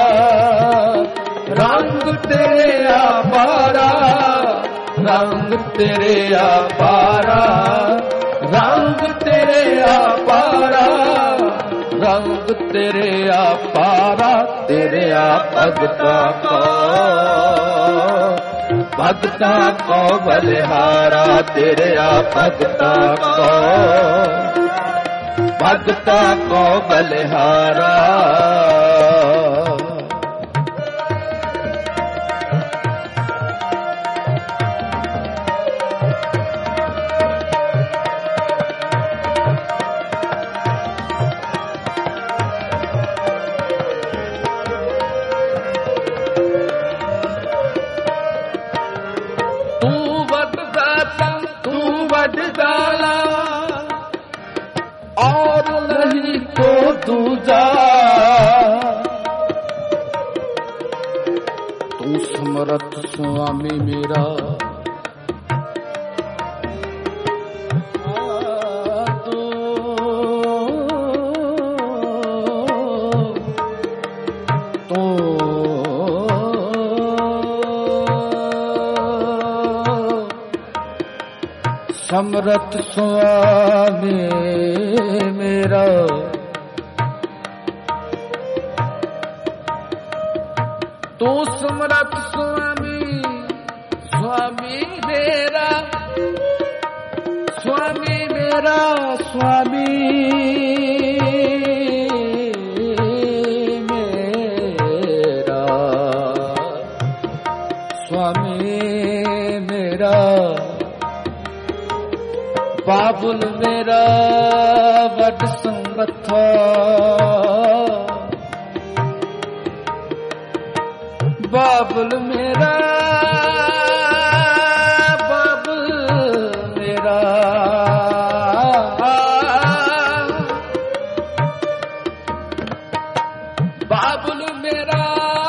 रंग तेरे अपारा रंग तेरे अपारा रंग तेरे अपारा रंग तेरे अपारा। तेरे आ भगता को भगता को बलिहारा। तेरे आ भगता को भगता को बलिहारा। और नहीं तो दूजा तू समर्थ स्वामी मेरा। तो तो समर्थ स्वामी मेरा। तू समर्थ स्वामी स्वामी मेरा स्वामी मेरा स्वामी मेरा स्वामी मेरा। बाबुल मेरा वड संगथा बाबुल मेरा बाबुल मेरा बाबुल मेरा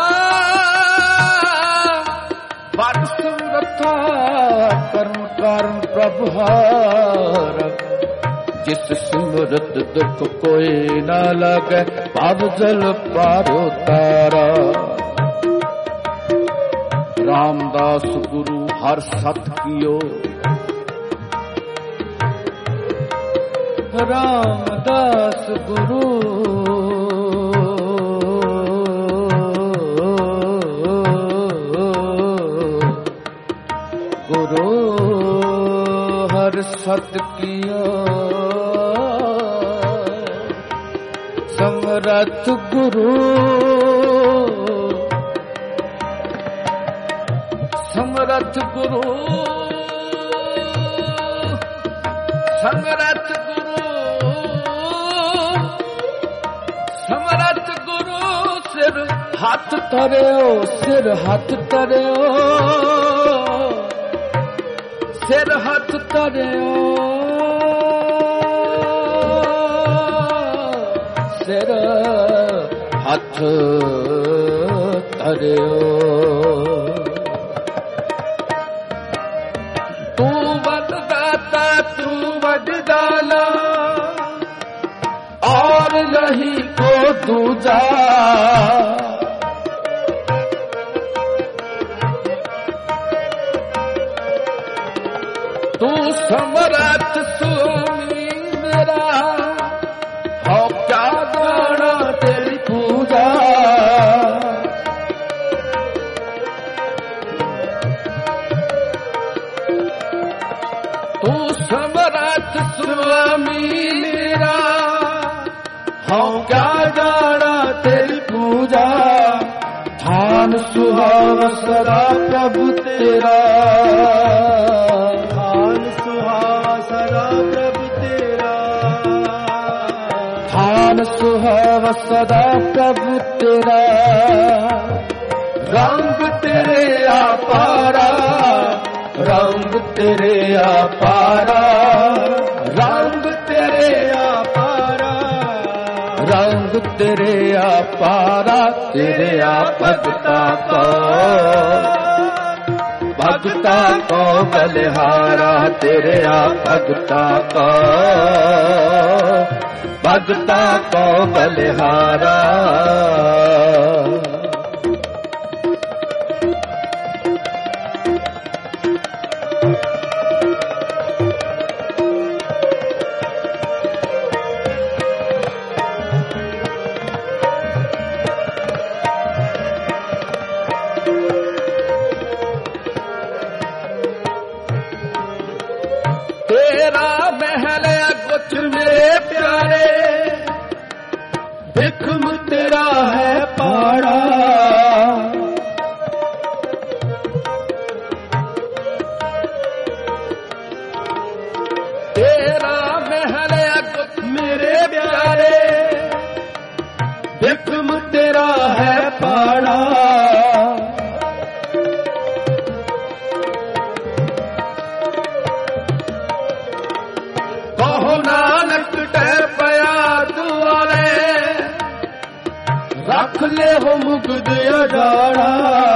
वड संगथा कर्म कारण प्रभार। जिस सिमरत दुख कोई न लगे पाव जल पार उतारा। रामदास गुरु हर सत कियो रामदास गुरु गुरु हर सत कियो समरथ गुरु समरथ गुरु समरथ गुरु समरथ गुरु। सिर हाथ तरियो सिर हाथ तरियो सिर हाथ तरियो सिर हाथ तरियो। तू वडदाता तू वडदाना और और नहीं को दूजा। तू समरथ स्वामी मेरा, हो क्या गाना तेरी पूजा। तू समरथ स्वामी मेरा, हो क्या गाना तेरी पूजा। धान सुहाव सदा प्रभु तेरा, धान सुहावा सदा प्रभु तेरा। धान सुहाव सदा प्रभु तेरा। रंग तेरे अपारा, रंग तेरे अपारा, रंग तेरे अपारा, रंग तेरे अपारा। तेरे भगता को, भगता को बलिहारा। तेरे भगता को, भगता को बलिहारा। तेरा महल कुछ मेरे प्यारे, बिखम तेरा है पाड़ा। तेरा महल कुछ मेरे प्यारे, बिखम तेरा है पाड़ा। नानक टह पया दुआरे, रख ले हो मुगद अजाड़ा।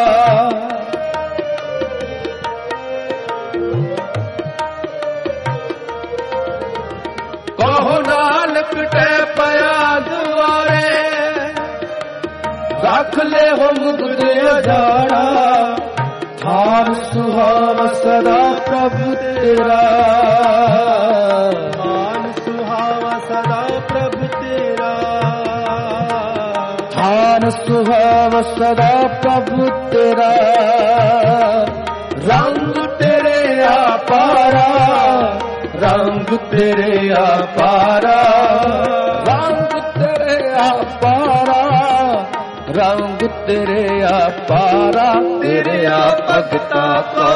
कहो नानक टह पया दुआरे, रख ले हो मुगद अजाड़ा। धान सुहाव सदा प्रभु तेरा, सदा प्रभु तेरा। धान सुहाव सदा प्रभु तेरा। रंग तेरे अपारा, रंग तेरे अपारा, रंग तेरे अपारा, रंग तेरे अपारा। तेरे भगता को,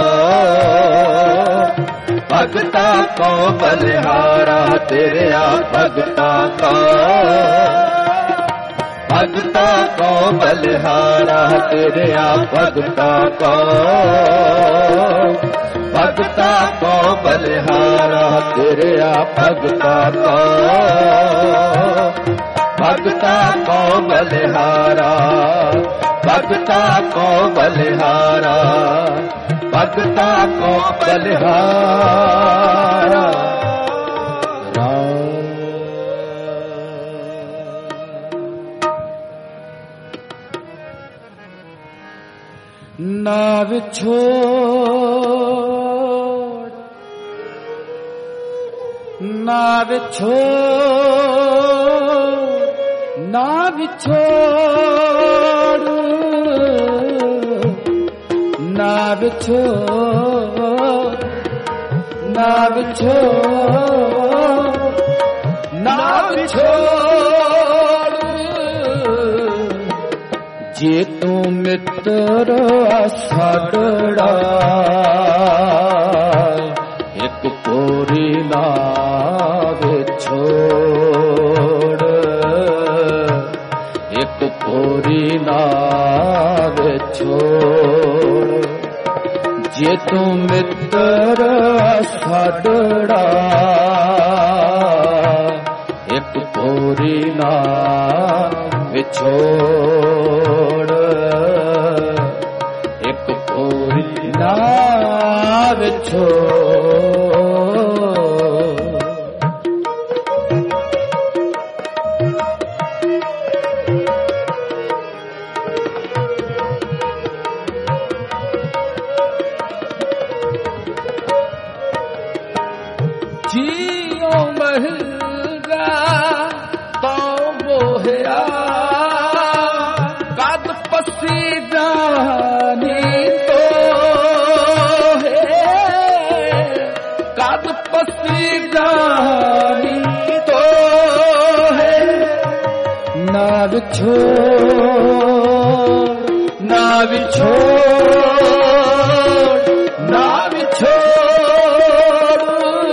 भगता को बलिहारा। तेरे भगता को, भगता को बलिहारा। तेरे भगता को, भगता को बलिहारा। तेरे भगता को, भगता को बलिहारा। भगता को बलिहारा, भगता को बलिहारा। नाव छोड़, नाव छोड़, नाव छोड़, नाव छोड़, नाव छोड़, नाव छोड़। जे तू मित्र साडड़ा, एक कोरी नाव छोड़, एक कोरी नाव छोड़। जे तू मित्र साडड़ा, एक कोरी नाव छोड़, एक कोरी नाव छोड़। ਵਿਛੋੜ ਨਾ ਵਿਛੋੜ ਨਾ ਵਿਛੋੜ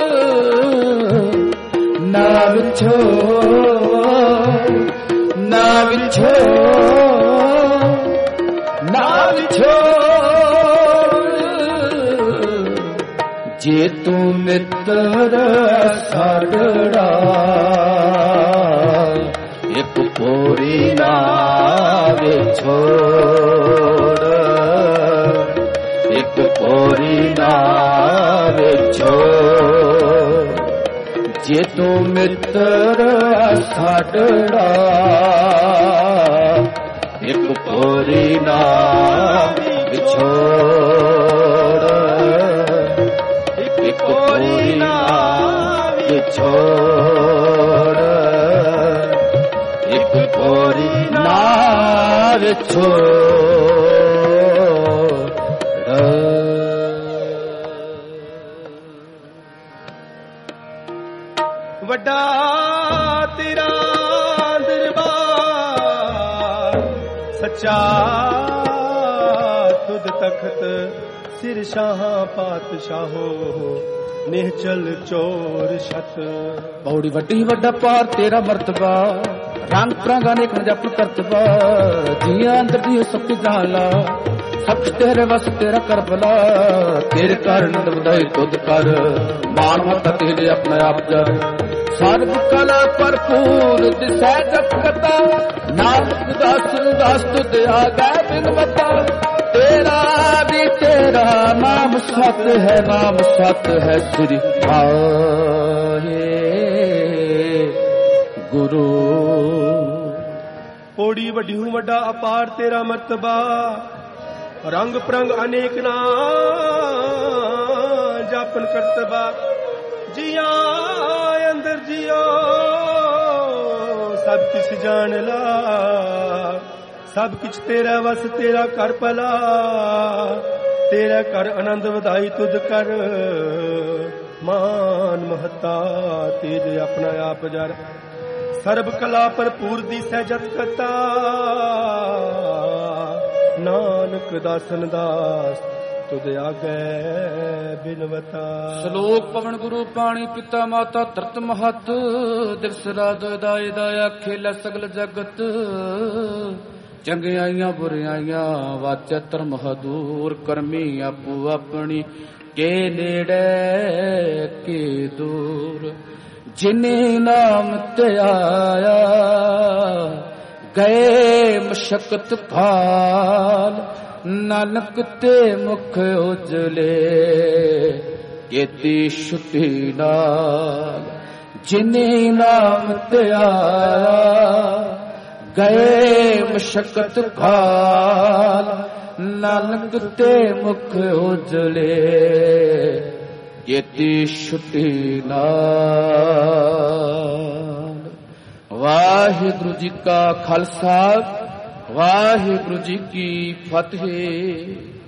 ਨਾ ਵਿਛੋੜ ਨਾ ਵਿਛੋੜ ਨਾ ਵਿਛੋੜ ਜੇ ਤੂੰ ਮਿੱਤਰ ਸਾਡਾ ਇੱਕ ਪੋਰੀ ਨਾ ਵਿਛੋੜ ਇੱਕ ਪੋਰੀ ਨਾ ਵਿਛੋੜ ਜੇ ਤੂੰ ਮਿੱਤਰ ਸਾਡਾ ਇੱਕ ਪੋਰੀ ਨਾ ਵਿਛੋੜ ਇੱਕ ਪੋਰੀ ਨਾ ਵਿਛੋੜ ਇੱਕ ਪੋਰੀ ਨਾ ਵਿਛੋੜ। ਵੱਡਾ ਤੇਰਾ ਦਰਬਾਰ ਸੱਚਾ ਤੁਧ ਤਖਤ ਸਿਰ ਸ਼ਾਹਾਂ ਪਾਤਸ਼ਾਹੋ ਨਿਹਚਲ ਚੋਰ ਛਤ। ਬੌੜੀ ਵੱਡੀ ਵੱਡਾ ਪਾਰ ਤੇਰਾ ਮਰਤਬਾ ਰੰਗ ਪ੍ਰਾਂਗਾ ਨੇ ਖਣ ਜਪ ਕਰਤਬਾ ਜੀਆਂ ਅੰਦਰ ਦੀ ਸਭ ਕੁਝ ਜਾਲਾ ਸਭ ਤੇਰੇ ਵਸ ਤੇਰਾ ਕਰ ਭਲਾ ਤੇਰੇ ਕਾਰਨ ਵਧਾਈ ਤੁਧ ਕਰ ਮਾਨ ਮਤਾ ਤੇਰੇ ਆਪਣਾ ਆਪ ਜਰ ਸਰਬ ਕਲਾ ਭਰਪੂਰ ਦਿਸੈ ਜਪਤਾ ਨਾਨਕ ਦਾਸ ਦਾਸ ਤੁਧ ਆਗੈ ਬਿਨ ਮਤਾ ਤੇਰਾ ਵੀ ਤੇਰਾ ਨਾਮ ਸਤ ਹੈ ਨਾਮ ਸਤ ਹੈ ਸ੍ਰੀ ਵਾਹਿ ਗੁਰੂ। ਓੜੀ ਵੱਡੀ ਹੂੰ ਵੱਡਾ ਅਪਾਰ ਤੇਰਾ ਮਰਤਬਾ ਰੰਗ ਪ੍ਰੰਗ ਅਨੇਕ ਨਾ ਜਾਪਨ ਕਰਤਬਾ ਜੀਆਂ ਅੰਦਰ ਜਿਓ ਸਭ ਕੁਛ ਜਾਣ ਲਾ ਸਭ ਕੁਛ ਤੇਰਾ ਵਸ ਤੇਰਾ ਕਰ ਭਲਾ ਤੇਰਾ ਕਰ ਆਨੰਦ ਵਧਾਈ ਤੁਧ ਕਰ ਮਾਨ ਮਹਤਾ ਤੇਰੇ ਆਪਣਾ ਆਪ ਜਰ ਸਰਬ ਕਲਾ ਭਰਪੂਰ ਦੀ ਸਹਿਜਤ ਕਤਾ ਨਾਨਕ ਦਾਸਨ ਦਾਸ ਤੁਧ ਆਗੈ ਬਿਨਵਤਾ। ਸ਼ਲੋਕ ਪਵਨ ਗੁਰੂ ਪਾਣੀ ਪਿਤਾ ਮਾਤਾ ਧਰਤ ਮਹਤ ਦਿਵਸ ਰਾਤ ਦਾਇ ਦਾਇਆ ਖੇਲਾ ਸਗਲ ਜਗਤ ਚੰਗਿਆਈਆਂ ਬੁਰਿਆਈਆਂ ਵਾਚੈ ਧਰਮ ਹਦੂਰ ਕਰਮੀ ਆਪੋ ਆਪਣੀ ਕੇ ਨੇੜੇ ਕੇ ਦੂਰ ਜਿਨੇ ਨਾਮ ਧਿਆਇਆ ਗਏ ਮਸ਼ਕਤ ਫਾਲ ਨਾਨਕ ਤੇ ਮੁਖ ਉਜਲੇ ਕੀਤੀ ਛੁੱਟੀ ਨਾਲ ਜਿਨੇ ਨਾਮ ਧਿਆਇਆ ਗਏ ਮਸ਼ਕਤ ਫਾਲ ਨਾਨਕ ਤੇ ਮੁਖ ਉਜਲੇ ਕੀਤੀ ਛੁੱਟੀ ਨਾਲ। ਵਾਹਿਗੁਰੂ ਜੀ ਕਾ ਖਾਲਸਾ ਵਾਹਿਗੁਰੂ ਜੀ ਕੀ ਫਤਿਹ।